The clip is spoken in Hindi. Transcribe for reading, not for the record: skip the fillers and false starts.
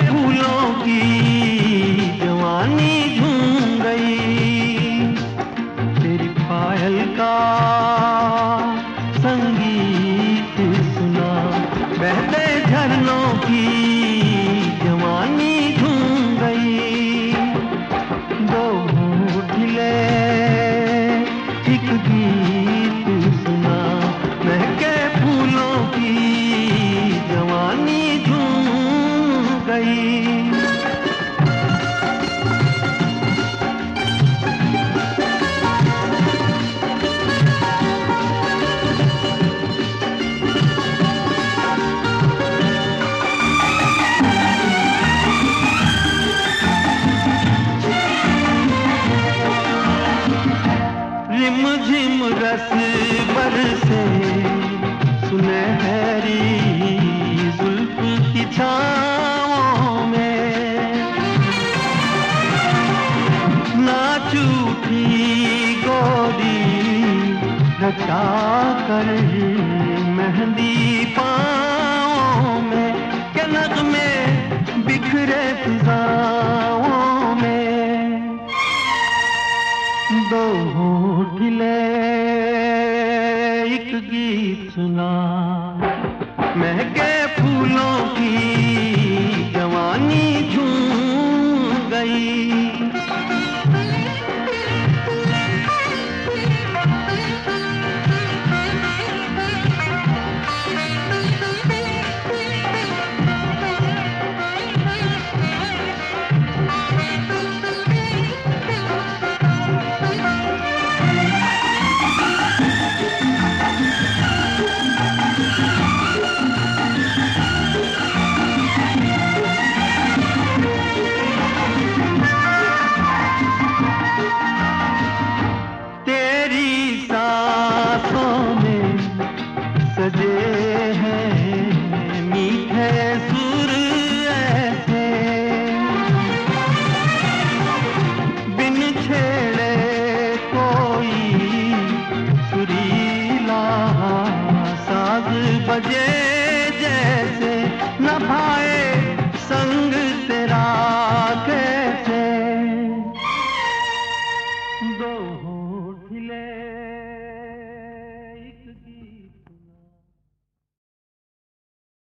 फूलों की जवानी झूम गई। तेरी पायल का संगीत सुना, बहते झरनों की जवानी झूम गई। दो होठ हिले एक गीत सुना, महके फूलों की जवानी झूम गई। रिम झिम रस बरसे सुनहरी जुल्फ की छाँवों में, नाच उठी गोरी रचा कर मेहंदी पाँवों में, के नग़मे बिखरे फिज़ाओं में। दो होठ हिले एक गीत सुना, महके फूलों की जवानी झूम गई। सजे हैं मीठे सुर ऐसे, बिन छेड़े कोई सुरीला साज बजे जैसे, न भाए संग तेरा कैसे। दो होठ हिले